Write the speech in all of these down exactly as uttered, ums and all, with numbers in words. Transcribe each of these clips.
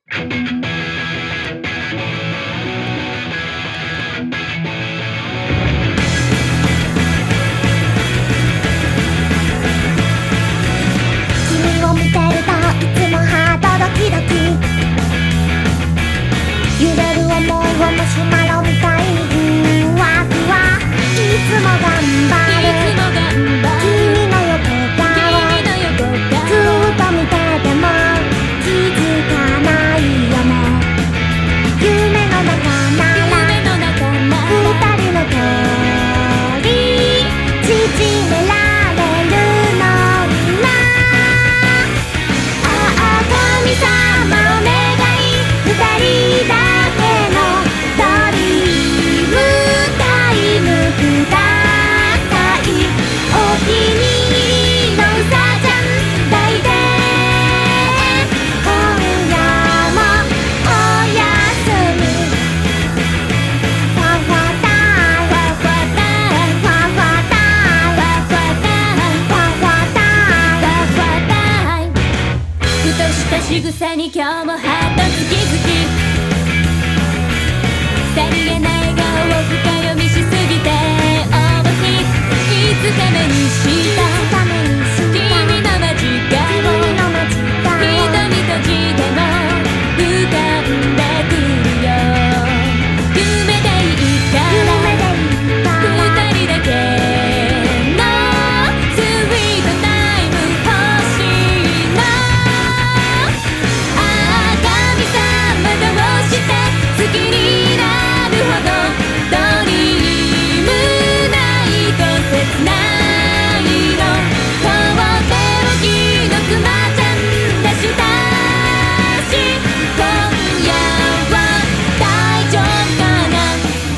君を見てるといつもハートドキドキ揺れる想いをマシュマロみたいにふわふわいつも頑張る君の横顔ずっと見てても気づかないよね夢の中なら二人の距離縮められるのになああ神様お願い二人だけのドリームタイムくださいお気に入りのうさちゃん抱いて今夜もおやすみファファタイファファタイファファタイファファタイファファタイファファタイふとした仕草に今日もハートズキズキさりげな笑顔を深読みしすぎて応募しいつか目にした君の間近を瞳閉じても浮かんでくるよ夢でいいから二人だけのスイートタイム欲しいのああ神様どうして好きになるほどドリームないと切ないのとっておきのクマちゃんでしたし今夜は大丈夫かな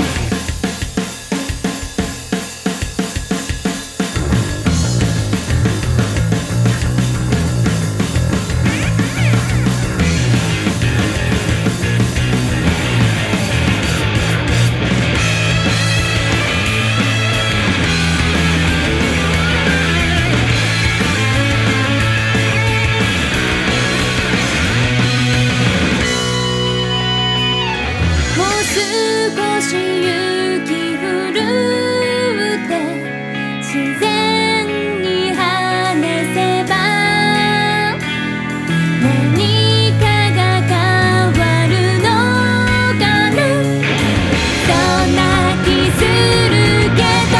もう少し雪降るって自然に話せば何かが変わるのかなそんな気するけど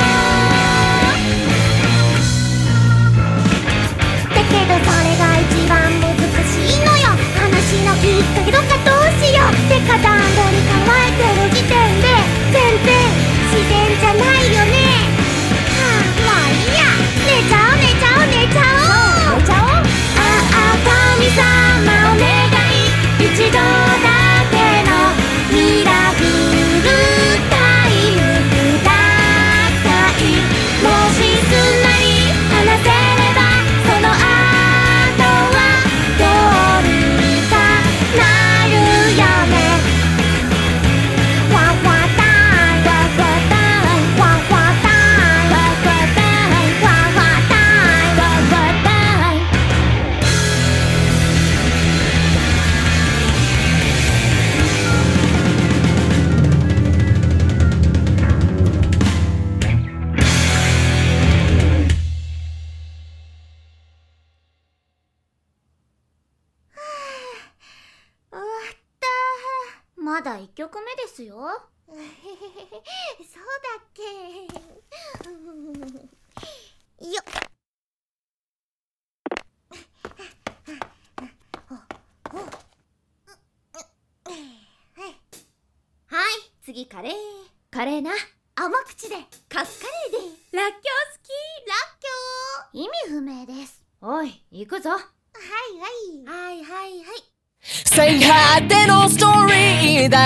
だけどそれが一番難しいのよ話のきっかけとかどうしようってか段取り考えてる時点で全然自然じゃないよねはあもういいや寝ちゃおう寝ちゃおう寝ちゃおう寝ちゃおうああ神様お願い一度だけのミラクルタイムくださいもしすんなり話せればその後はどうにかなるよねファファタイファファタイファファタイファファタイファファタイファファタイ終わったまだいっきょくめですよそうだっけよっはい次カレーカレーな甘口でカツカレーでらっきょう好きらっきょう意味不明ですおい行くぞはいはいはいはいはい最果てのストーリーだ